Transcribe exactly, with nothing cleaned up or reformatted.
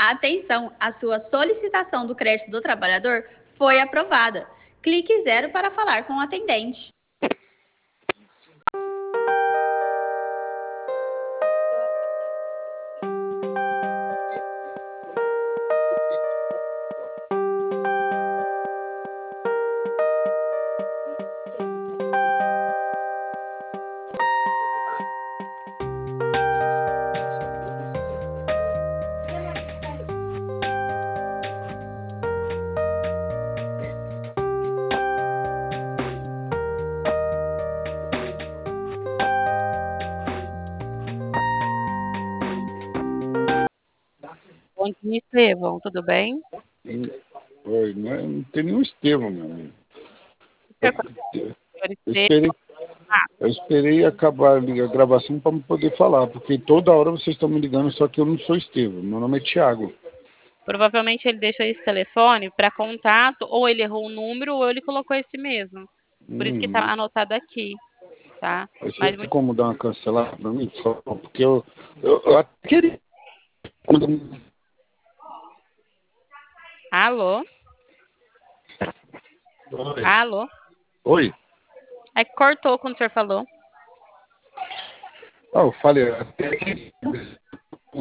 Atenção, a sua solicitação do crédito do trabalhador foi aprovada. Clique zero para falar com o atendente. Bom dia, Estevão, tudo bem? Oi, não, não tem nenhum Estevão, meu amigo. Eu, Eu esperei, eu esperei acabar a gravação para poder falar, porque toda hora vocês estão me ligando, só que eu não sou Estevão, meu nome é Thiago. Provavelmente ele deixou esse telefone para contato, ou ele errou o número, ou ele colocou esse mesmo. Por isso que está Hum, anotado aqui, tá? Você Mas tem como dar uma cancelada para mim, por favor? Porque eu, eu, eu até queria. Alô? Oi. Alô? Oi. É que cortou quando o senhor falou. Ah, eu falei, até queria